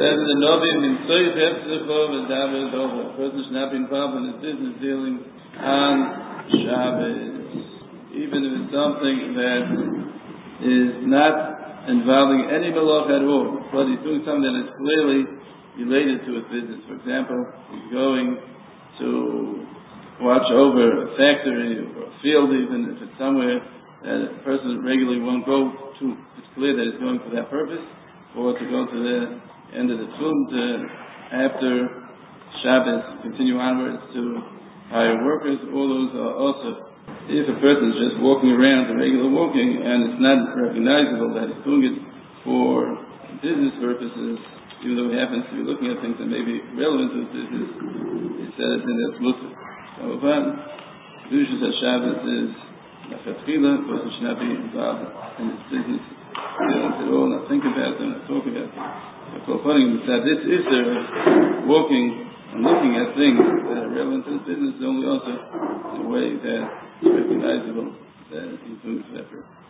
says in the Novim, in Soif Hefzechov and David Dover, a person should not be involved in his business dealing on Shabbos, even if it's something that is not involving any malach at all, but he's doing something that is clearly related to his business. For example, he's going to watch over a factory or a field, even if it's somewhere that a person regularly won't go to. It's clear that he's going for that purpose, or to go to the end of the tzum after Shabbos, continue onwards to hire workers. All those are also. If a person is just walking around, the regular walking, and it's not recognizable that he's doing it for business purposes, even though he happens to be looking at things that may be relevant to his business, he says in that's mutter. So, Kedusha says Shabbos is Lachatchila, a person should not be involved in his business at all, not think about them, not talk about them. This is walking and looking at things that are relevant to his business, only also in a way that is recognizable that he's doing it for that purpose.